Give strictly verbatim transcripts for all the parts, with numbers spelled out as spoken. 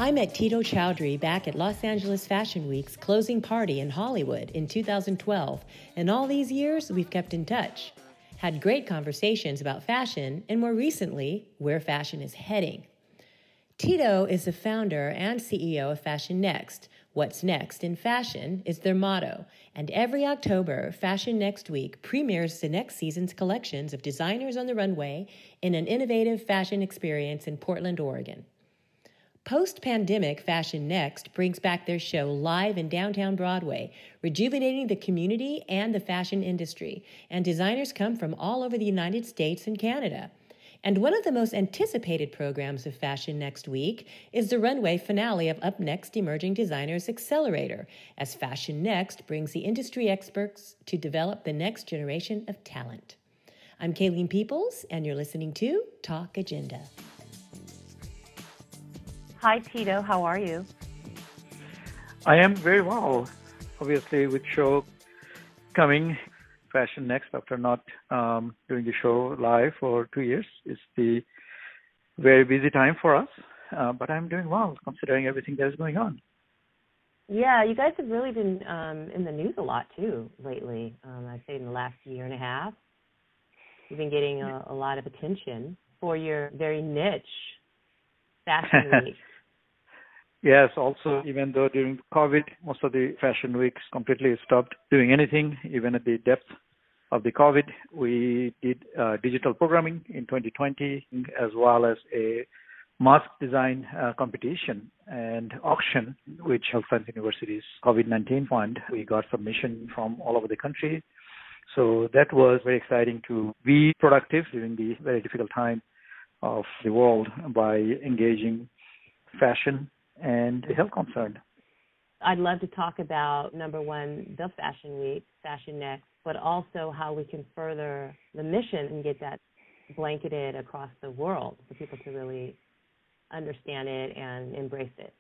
I met Tito Chowdhury back at Los Angeles Fashion Week's closing party in Hollywood in two thousand twelve, and all these years we've kept in touch. Had great conversations about fashion, and more recently, where fashion is heading. Tito is the founder and C E O of Fashion Next. What's next in fashion is their motto, and every October, Fashion Next Week premieres the next season's collections of designers on the runway in an innovative fashion experience in Portland, Oregon. Post-pandemic, Fashion Next brings back their show live in downtown Broadway, rejuvenating the community and the fashion industry, and designers come from all over the United States and Canada. And one of the most anticipated programs of Fashion Next Week is the runway finale of Up Next Emerging Designers Accelerator, as Fashion Next brings the industry experts to develop the next generation of talent. I'm Kayleen Peoples, and you're listening to Talk Agenda. Hi, Tito. How are you? I am very well. Obviously, with show coming, Fashion Next, after not um, doing the show live for two years, is the very busy time for us. Uh, but I'm doing well, considering everything that is going on. Yeah, you guys have really been um, in the news a lot, too, lately. Um, I'd say in the last year and a half. You've been getting a, a lot of attention for your very niche Fashion Week. Yes, also, even though during COVID, most of the fashion weeks completely stopped doing anything, even at the depth of the COVID, we did uh, digital programming in twenty twenty, as well as a mask design uh, competition and auction, which Health Science University's COVID nineteen fund. We got submission from all over the country. So that was very exciting to be productive during the very difficult time of the world by engaging fashion and the health concern. I'd love to talk about, number one, the Fashion Week, Fashion Next, but also how we can further the mission and get that blanketed across the world for people to really understand it and embrace it.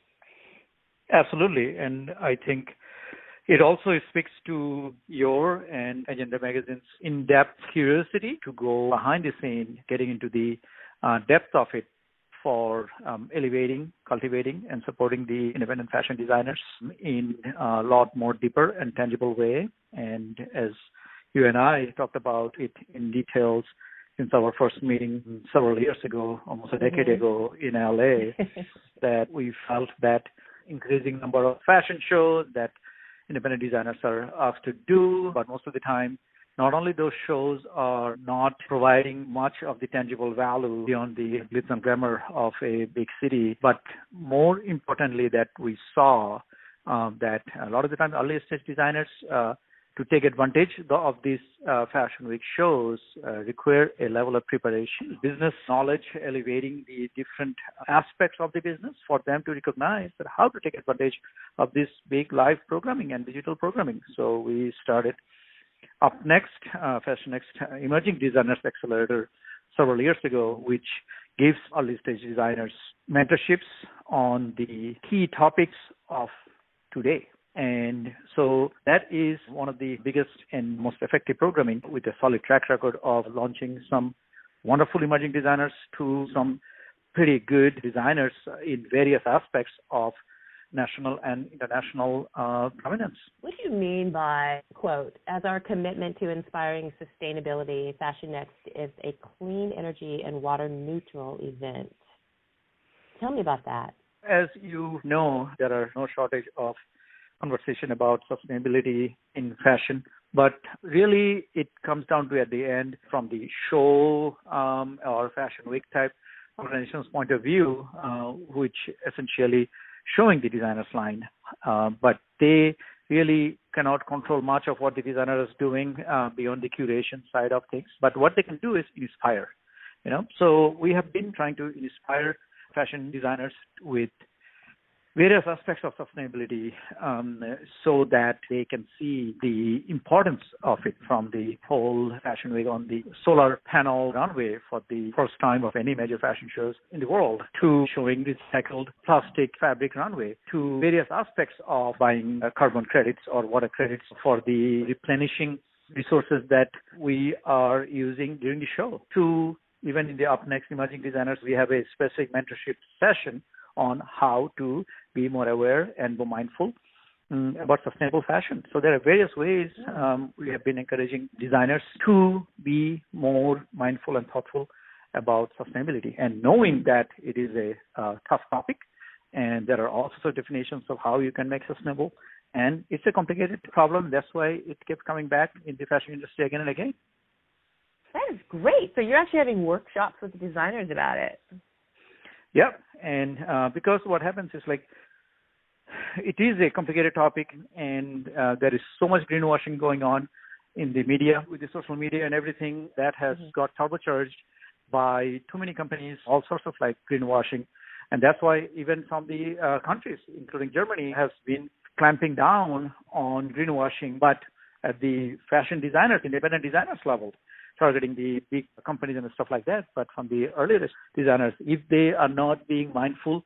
Absolutely. And I think it also speaks to your and Agenda Magazine's in-depth curiosity to go behind the scene, getting into the uh, depth of it, for um, elevating, cultivating, and supporting the independent fashion designers in a lot more deeper and tangible way. And as you and I talked about it in details since our first meeting several years ago, almost a decade mm-hmm. ago in L A, that we felt that increasing number of fashion shows that independent designers are asked to do, but most of the time, not only those shows are not providing much of the tangible value beyond the glitz and glamour of a big city, but more importantly that we saw um, that a lot of the time early stage designers uh, to take advantage of these uh, Fashion Week shows uh, require a level of preparation, business knowledge, elevating the different aspects of the business for them to recognize that how to take advantage of this big live programming and digital programming. So we started Up Next, uh, Fashion Next uh, Emerging Designers Accelerator several years ago, which gives early stage designers mentorships on the key topics of today. And so that is one of the biggest and most effective programming with a solid track record of launching some wonderful emerging designers to some pretty good designers in various aspects of national and international uh, prominence. What do you mean by, quote, as our commitment to inspiring sustainability, Fashion Next is a clean energy and water neutral event? Tell me about that. As you know, there are no shortage of conversation about sustainability in fashion, but really it comes down to at the end from the show um, or Fashion Week type organization's point of view, uh, which essentially showing the designer's line, uh, but they really cannot control much of what the designer is doing uh, beyond the curation side of things. But what they can do is inspire, you know. So we have been trying to inspire fashion designers with various aspects of sustainability um, so that they can see the importance of it, from the whole Fashion Week on the solar panel runway for the first time of any major fashion shows in the world, to showing recycled plastic fabric runway, to various aspects of buying uh, carbon credits or water credits for the replenishing resources that we are using during the show, to even in the Up Next Emerging Designers, we have a specific mentorship session on how to be more aware and more mindful um, about sustainable fashion. So there are various ways um, we have been encouraging designers to be more mindful and thoughtful about sustainability, and knowing that it is a uh, tough topic, and there are all sorts of definitions of how you can make sustainable, and it's a complicated problem. That's why it kept coming back in the fashion industry again and again. That is great. So you're actually having workshops with the designers about it. Yep, and uh, because what happens is like, it is a complicated topic, and uh, there is so much greenwashing going on in the media, with the social media and everything that has mm-hmm. got turbocharged by too many companies, all sorts of like greenwashing. And that's why even some of the uh, countries, including Germany, has been clamping down on greenwashing, but at the fashion designers, independent designers level, targeting the big companies and stuff like that. But from the earlier designers, if they are not being mindful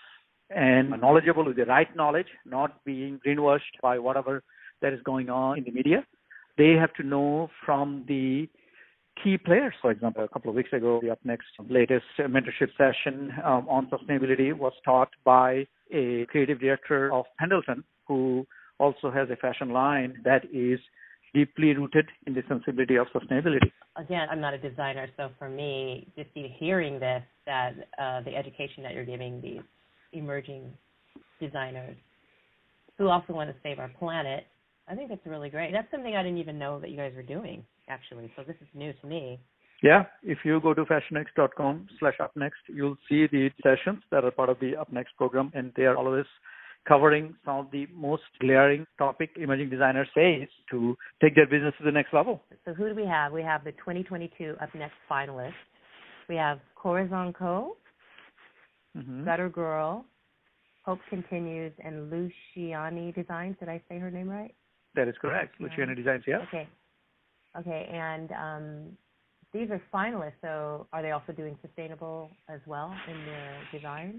and knowledgeable with the right knowledge, not being greenwashed by whatever that is going on in the media, they have to know from the key players. For example, a couple of weeks ago, the UpNext latest mentorship session um, on sustainability was taught by a creative director of Pendleton, who also has a fashion line that is deeply rooted in the sensibility of sustainability. Again, I'm not a designer, so for me, just hearing this, that uh, the education that you're giving these emerging designers who also want to save our planet, I think that's really great. That's something I didn't even know that you guys were doing, actually, so this is new to me. Yeah, if you go to fashionx.com slash upnext, you'll see the sessions that are part of the UpNext program, and they are always covering some of the most glaring topic emerging designers face to take their business to the next level. So who do we have? We have the twenty twenty-two UpNext finalists. We have Corazon Co., mm-hmm. Gutter Girl, Hope Continues, and Luciani Designs. Did I say her name right? That is correct. Luciani yeah. Designs, yeah. Okay. Okay, and um, these are finalists, so are they also doing sustainable as well in their designs?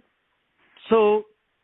So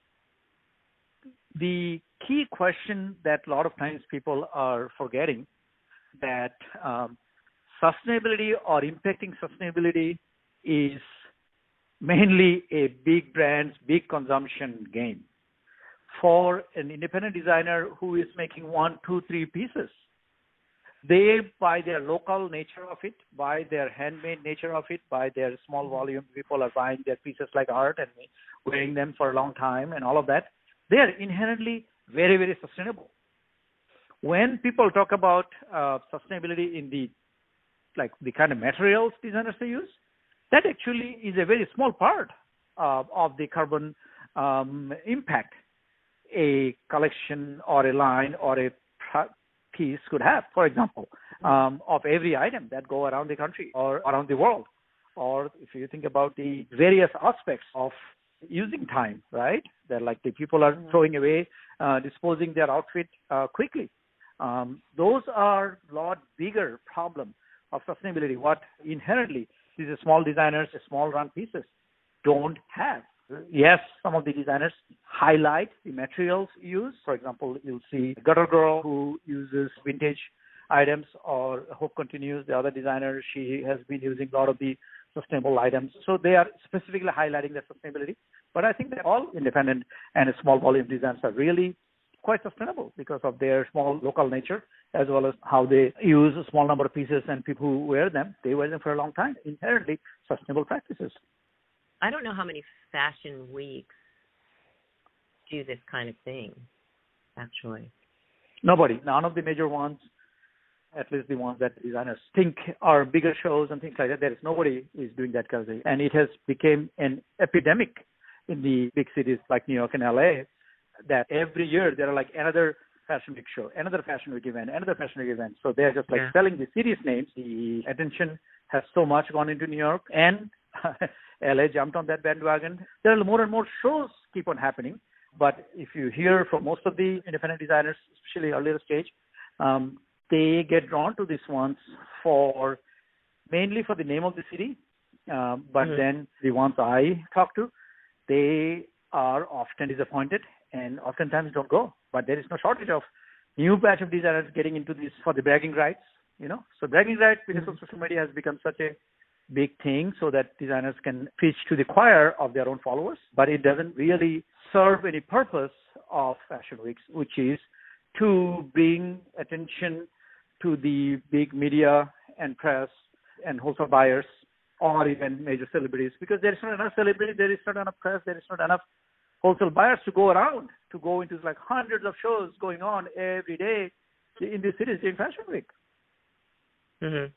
the key question that a lot of times people are forgetting, that um, sustainability or impacting sustainability is mainly a big brand's big consumption game. For an independent designer who is making one, two, three pieces, they, by their local nature of it, by their handmade nature of it, by their small volume, people are buying their pieces like art and wearing them for a long time and all of that, they are inherently very, very sustainable. When people talk about uh, sustainability in the, like the kind of materials designers they use, that actually is a very small part uh, of the carbon um, impact a collection or a line or a piece could have, for example, um, of every item that go around the country or around the world. Or if you think about the various aspects of using time, right? They're like the people are throwing away, uh, disposing their outfit uh, quickly. Um, those are a lot bigger problem of sustainability, what inherently these small designers, small run pieces don't have. Yes, some of the designers highlight the materials used. For example, you'll see Gutter Girl, who uses vintage items, or Hope Continues, the other designer, she has been using a lot of the sustainable items. So they are specifically highlighting the sustainability. But I think that all independent and small volume designs are really quite sustainable because of their small local nature, as well as how they use a small number of pieces, and people who wear them, they wear them for a long time. Inherently sustainable practices. I don't know how many fashion weeks do this kind of thing, actually. Nobody. None of the major ones, at least the ones that designers think are bigger shows and things like that. There is nobody is doing that kind of thing. And it has become an epidemic in the big cities like New York and L A, that every year there are like another fashion week show, another fashion week event, another fashion week event. So they're just like yeah. selling the series names. The attention has so much gone into New York, and L A jumped on that bandwagon. There are more and more shows keep on happening. But if you hear from most of the independent designers, especially earlier stage, um, they get drawn to these ones for mainly for the name of the city. Um, but mm-hmm. then the ones I talk to, they are often disappointed and oftentimes don't go. But there is no shortage of new batch of designers getting into this for the bragging rights, you know. So bragging rights because mm-hmm. of social media has become such a big thing so that designers can preach to the choir of their own followers, but it doesn't really serve any purpose of Fashion Weeks, which is to bring attention to the big media and press and wholesale buyers or even major celebrities, because there is not enough celebrities, there is not enough press, there is not enough wholesale buyers to go around, to go into like hundreds of shows going on every day in these cities during Fashion Week. Mm-hmm.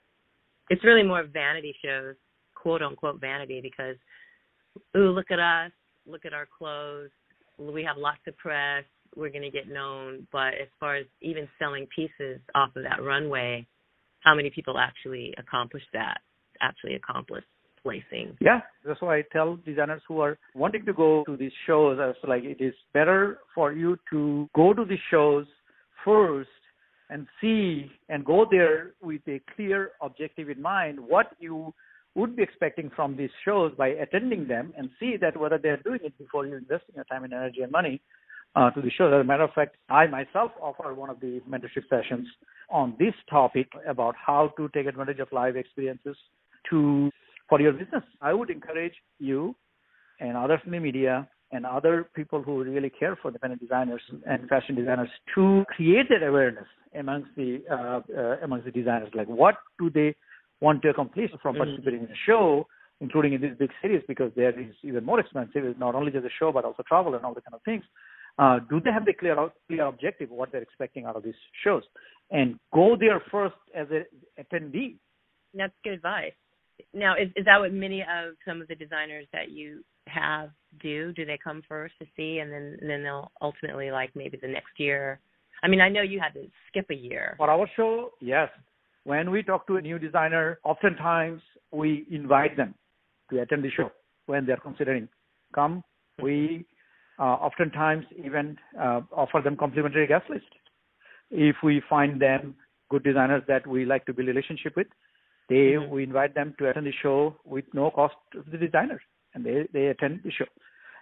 It's really more vanity shows, quote unquote vanity, because, ooh, look at us, look at our clothes, we have lots of press, we're going to get known. But as far as even selling pieces off of that runway, how many people actually accomplish that, actually accomplish placing? Yeah, that's why I tell designers who are wanting to go to these shows, I was like, it is better for you to go to these shows first and see and go there with a clear objective in mind, what you would be expecting from these shows by attending them, and see that whether they're doing it before you're investing your time and energy and money uh, to the shows. As a matter of fact, I myself offer one of the mentorship sessions on this topic about how to take advantage of live experiences to for your business. I would encourage you and others in the media and other people who really care for independent designers and fashion designers to create that awareness amongst the uh, uh, amongst the designers. Like, what do they want to accomplish from participating mm-hmm. in a show, including in these big cities, because there is even more expensive. It's not only just a show, but also travel and all the kind of things. Uh, do they have the clear clear objective of what they're expecting out of these shows? And go there first as an attendee. That's good advice. Now, is, is that what many of some of the designers that you have do? Do they come first to see, and then and then they'll ultimately, like, maybe the next year? I mean, I know you had to skip a year. For our show, yes. When we talk to a new designer, oftentimes we invite them to attend the show when they're considering come. We uh, oftentimes even uh, offer them complimentary guest list. If we find them good designers that we like to build a relationship with, they mm-hmm. we invite them to attend the show with no cost to the designers, and they, they attend the show.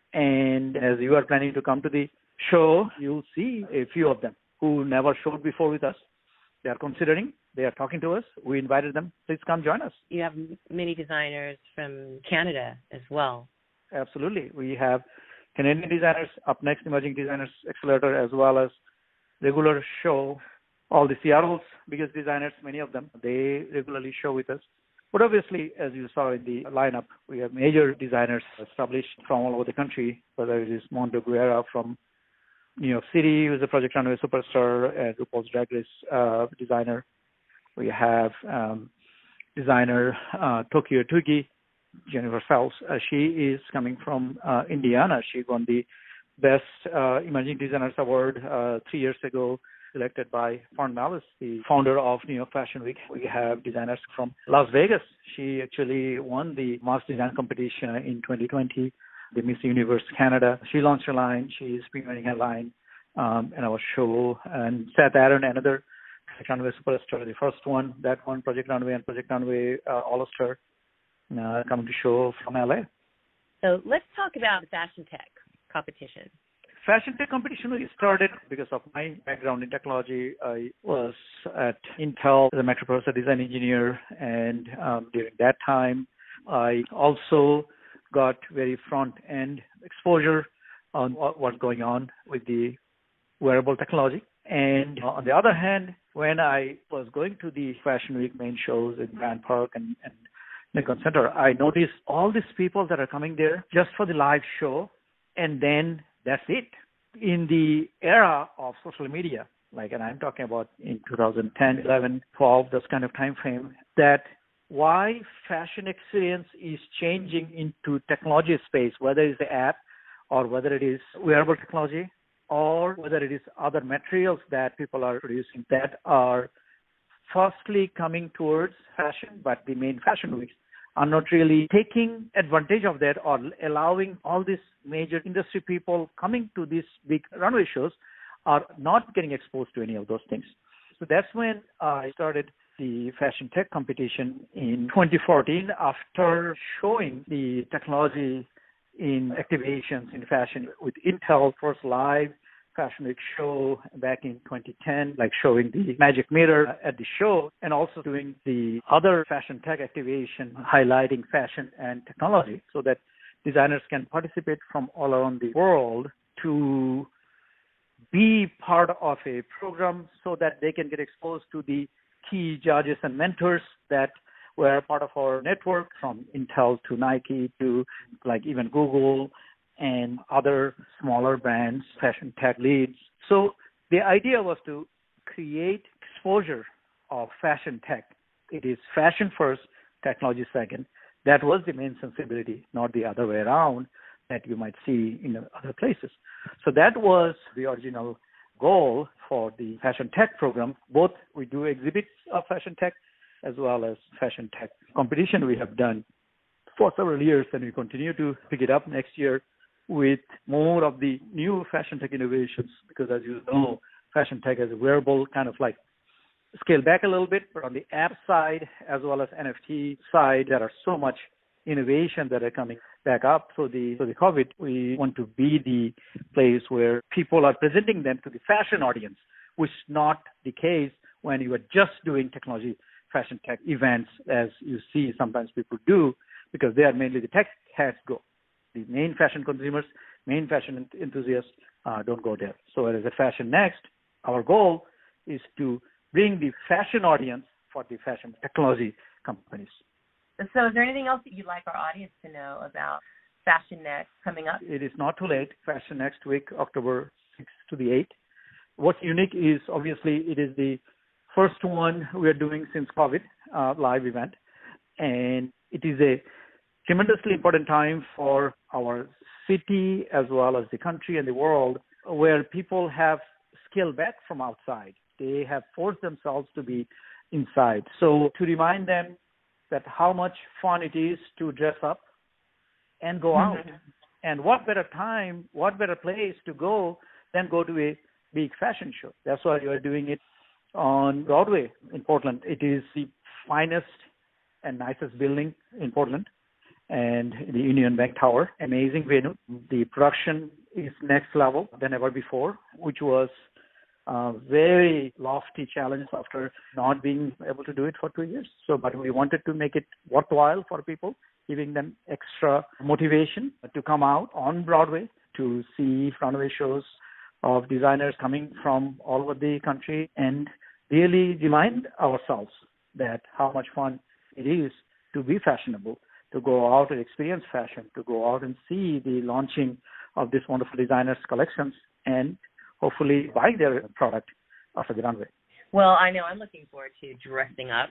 And as you are planning to come to the show, you'll see a few of them who never showed before with us. They are considering, they are talking to us. We invited them. Please come join us. You have many designers from Canada as well. Absolutely. We have Canadian designers, Up Next Emerging Designers Accelerator, as well as regular show. All the Seattle's biggest designers, many of them, they regularly show with us. But obviously, as you saw in the lineup, we have major designers established from all over the country, whether it is Mondo Guerra from New York City, who's a Project Runway superstar and RuPaul's Drag Race uh, designer. We have um, designer uh, Tokyo Tugi, Jennifer Phelps. Uh, she is coming from uh, Indiana. She won the Best uh, Emerging Designers Award uh, three years ago, selected by Fern Malice, the founder of New York Fashion Week. We have designers from Las Vegas. She actually won the Mass Design Competition in twenty twenty. The Miss Universe Canada. She launched her line. She's premiering her line um, in our show. And Seth Aaron, another Project Runway superstar, the first one, that one, Project Runway and Project Runway uh, All-Star, uh, coming to show from L A. So let's talk about the Fashion Tech competition. Fashion Tech competition really started because of my background in technology. I was at Intel as a microprocessor design engineer, and um, during that time, I also got very front-end exposure on what, what's going on with the wearable technology. And on the other hand, when I was going to the Fashion Week main shows in Grand Park and, and Lincoln Center, I noticed all these people that are coming there just for the live show, and then that's it. In the era of social media, like, and I'm talking about in two thousand ten, eleven, twelve, this kind of time frame, that why fashion experience is changing into technology space, whether it's the app or whether it is wearable technology or whether it is other materials that people are producing that are firstly coming towards fashion, but the main fashion weeks are not really taking advantage of that or allowing all these major industry people coming to these big runway shows are not getting exposed to any of those things. So that's when I started the Fashion Tech competition in twenty fourteen after showing the technology in activations in fashion with Intel first live Fashion Week show back in twenty ten, like showing the magic mirror at the show, and also doing the other fashion tech activation highlighting fashion and technology so that designers can participate from all around the world to be part of a program so that they can get exposed to the key judges and mentors that were part of our network, from Intel to Nike to like even Google and other smaller brands, fashion tech leads. So the idea was to create exposure of fashion tech. It is fashion first, technology second. That was the main sensibility, not the other way around that you might see in other places. So that was the original goal for the fashion tech program. Both we do exhibits of fashion tech as well as fashion tech competition we have done for several years, and we continue to pick it up next year with more of the new fashion tech innovations, because as you know, fashion tech is a wearable kind of like scale back a little bit, but on the app side as well as N F T side, there are so much innovation that are coming back up. So the so the COVID, we want to be the place where people are presenting them to the fashion audience, which is not the case when you are just doing technology fashion tech events, as you see sometimes people do, because they are mainly the tech heads go. The main fashion consumers, main fashion enthusiasts uh, don't go there. So as a Fashion Next, our goal is to bring the fashion audience for the fashion technology companies. So is there anything else that you'd like our audience to know about Fashion Next coming up? It is not too late. Fashion Next week, October sixth to the eighth. What's unique is obviously it is the first one we are doing since COVID, uh, live event. And it is a tremendously important time for our city as well as the country and the world, where people have scaled back from outside. They have forced themselves to be inside. So to remind them that how much fun it is to dress up and go out. Mm-hmm. And what better time, what better place to go than go to a big fashion show. That's why we are doing it on Broadway in Portland. It is the finest and nicest building in Portland, and the Union Bank Tower. Amazing venue. The production is next level than ever before, which was a very lofty challenge after not being able to do it for two years. So, but we wanted to make it worthwhile for people, giving them extra motivation to come out on Broadway to see runway shows of designers coming from all over the country, and really remind ourselves that how much fun it is to be fashionable, to go out and experience fashion, to go out and see the launching of these wonderful designers' collections, and hopefully buy their product after the runway. Well, I know I'm looking forward to dressing up.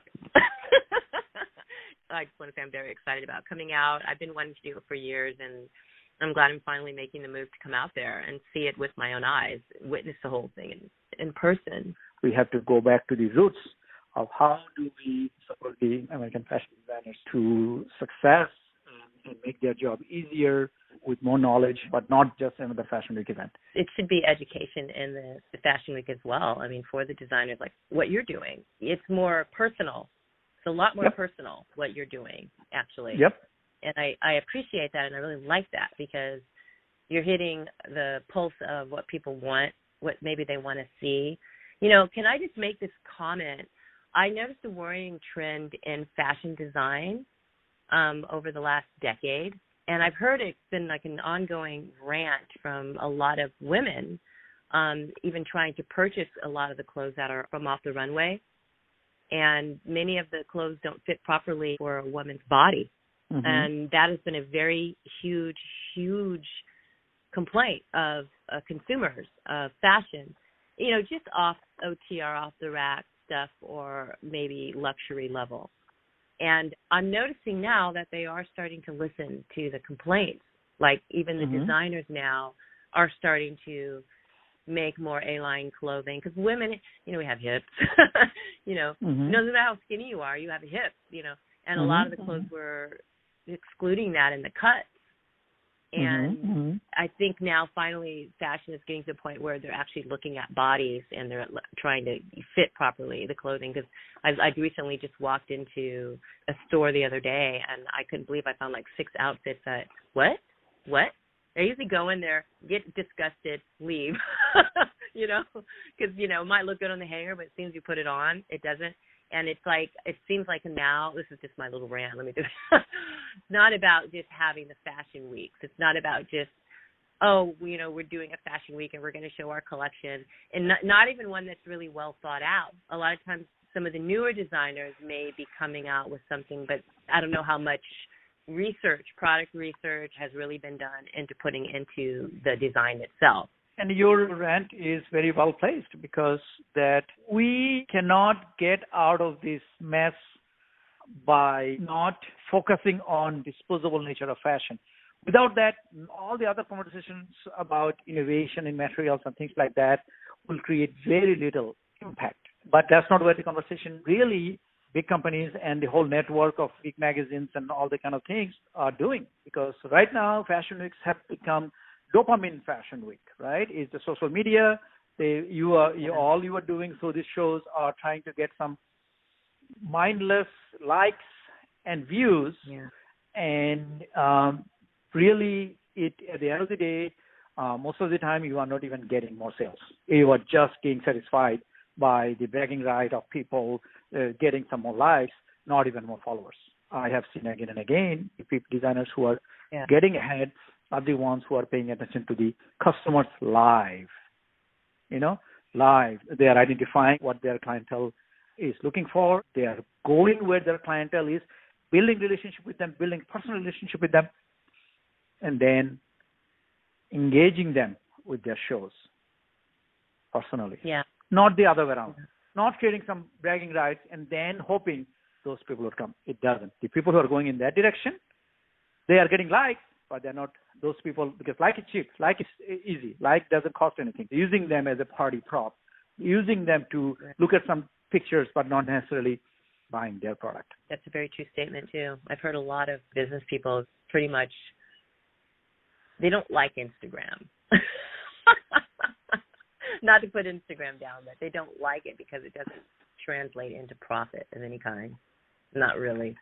I just want to say I'm very excited about coming out. I've been wanting to do it for years, and I'm glad I'm finally making the move to come out there and see it with my own eyes, witness the whole thing in, in person. We have to go back to the roots of how do we support the American fashion designers to success and make their job easier with more knowledge, but not just another Fashion Week event. It should be education in the, the Fashion Week as well. I mean, for the designers, like what you're doing, it's more personal. It's a lot more yep. personal what you're doing, actually. Yep. And I, I appreciate that, and I really like that, because you're hitting the pulse of what people want, what maybe they want to see. You know, can I just make this comment? I noticed a worrying trend in fashion design um, over the last decade, and I've heard it's been like an ongoing rant from a lot of women, um, even trying to purchase a lot of the clothes that are from off the runway, and many of the clothes don't fit properly for a woman's body. Mm-hmm. And that has been a very huge, huge complaint of uh, consumers of fashion, you know, just off O T R, off the rack stuff, or maybe luxury level. And I'm noticing now that they are starting to listen to the complaints. Like even the mm-hmm. designers now are starting to make more A-line clothing, because women, you know, we have hips. you know, mm-hmm. no matter how skinny you are, you have a hip, you know, and mm-hmm. a lot of the clothes were excluding that in the cuts. And mm-hmm. I think now finally fashion is getting to the point where they're actually looking at bodies and they're trying to fit properly the clothing. Because I, I recently just walked into a store the other day and I couldn't believe I found like six outfits that, what? What? I usually go in there, get disgusted, leave, you know, because, you know, it might look good on the hanger, but as soon as you put it on, it doesn't. And it's like, it seems like now, this is just my little rant, let me do it's not about just having the fashion weeks. It's not about just, oh, you know, we're doing a fashion week and we're going to show our collection. And not, not even one that's really well thought out. A lot of times some of the newer designers may be coming out with something, but I don't know how much research, product research has really been done into putting into the design itself. And your rant is very well placed, because that we cannot get out of this mess by not focusing on disposable nature of fashion. Without that, all the other conversations about innovation in materials and things like that will create very little impact. But that's not where the conversation really big companies and the whole network of big magazines and all the kind of things are doing. Because right now, fashion weeks have become dopamine fashion week, right? It's the social media. They, you are, you, all you are doing through these shows are trying to get some mindless likes and views. Yeah. And um, really, it at the end of the day, uh, most of the time, you are not even getting more sales. You are just getting satisfied by the bragging right of people uh, getting some more likes, not even more followers. I have seen again and again people, designers who are yeah. getting ahead are the ones who are paying attention to the customers live. You know, live. They are identifying what their clientele is looking for. They are going where their clientele is, building relationship with them, building personal relationship with them, and then engaging them with their shows personally. Yeah. Not the other way around. Yeah. Not creating some bragging rights and then hoping those people would come. It doesn't. The people who are going in that direction, they are getting likes, but they're not those people, because like is cheap, like is easy, like doesn't cost anything. Using them as a party prop, using them to look at some pictures, but not necessarily buying their product. That's a very true statement too. I've heard a lot of business people pretty much, they don't like Instagram. Not to put Instagram down, but they don't like it because it doesn't translate into profit of any kind. Not really.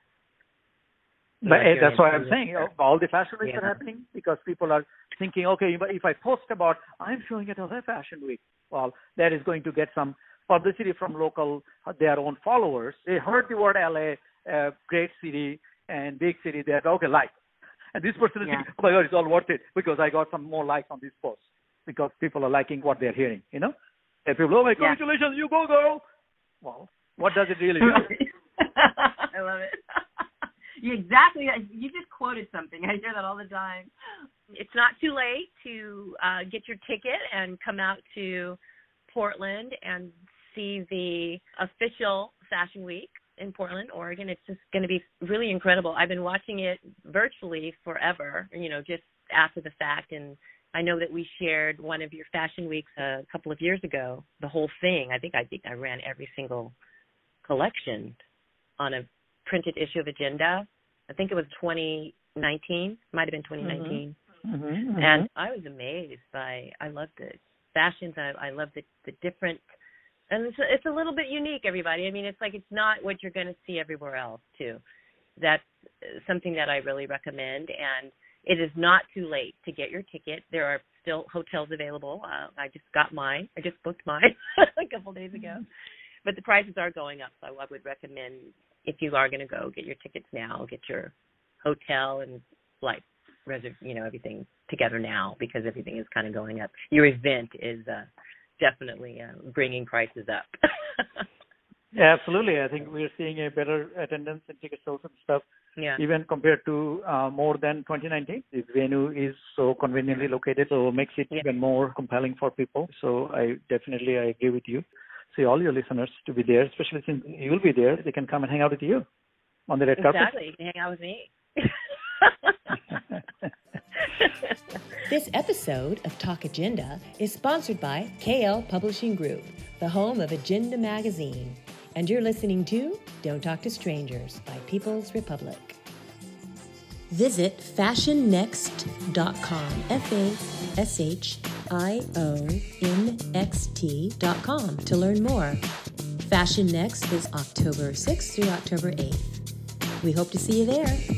But like that's why I'm saying all the fashion weeks yeah. are happening because people are thinking, okay, if I post about I'm showing at a fashion week, well, that is going to get some publicity from local, their own followers. They heard the word L A, uh, great city and big city. They're okay, like, and this person is yeah. thinking, oh my God, it's all worth it because I got some more likes on this post because people are liking what they're hearing. You know, and people, oh my, congratulations, yeah. you go, girl. Well, what does it really do? I love it. You exactly. You just quoted something. I hear that all the time. It's not too late to uh, get your ticket and come out to Portland and see the official Fashion Week in Portland, Oregon. It's just going to be really incredible. I've been watching it virtually forever, you know, just after the fact. And I know that we shared one of your Fashion Weeks a couple of years ago, the whole thing. I think I think I ran every single collection on a printed issue of Agenda. I think it was twenty nineteen. Might have been twenty nineteen. Mm-hmm. Mm-hmm. And I was amazed by, I love the fashions. I, I love the, the different, and it's a, it's a little bit unique, everybody. I mean, it's like it's not what you're going to see everywhere else, too. That's something that I really recommend. And it is not too late to get your ticket. There are still hotels available. Uh, I just got mine. I just booked mine a couple days ago. But the prices are going up, so I would recommend if you are going to go, get your tickets now, get your hotel and flight, reserve, you know, everything together now because everything is kind of going up. Your event is uh, definitely uh, bringing prices up. Yeah, absolutely. I think we're seeing a better attendance and ticket sales and stuff, yeah. even compared to uh, more than twenty nineteen. This venue is so conveniently located, so it makes it yeah. even more compelling for people. So I definitely I agree with you. See all your listeners to be there, especially since you'll be there. They can come and hang out with you on the red exactly. carpet. Exactly. You can hang out with me. This episode of Talk Agenda is sponsored by K L Publishing Group, the home of Agenda Magazine. And you're listening to Don't Talk to Strangers by People's Republic. Visit fashion next dot com, F A S H I O N X T dot com to learn more. Fashion Next is October sixth through October eighth. We hope to see you there.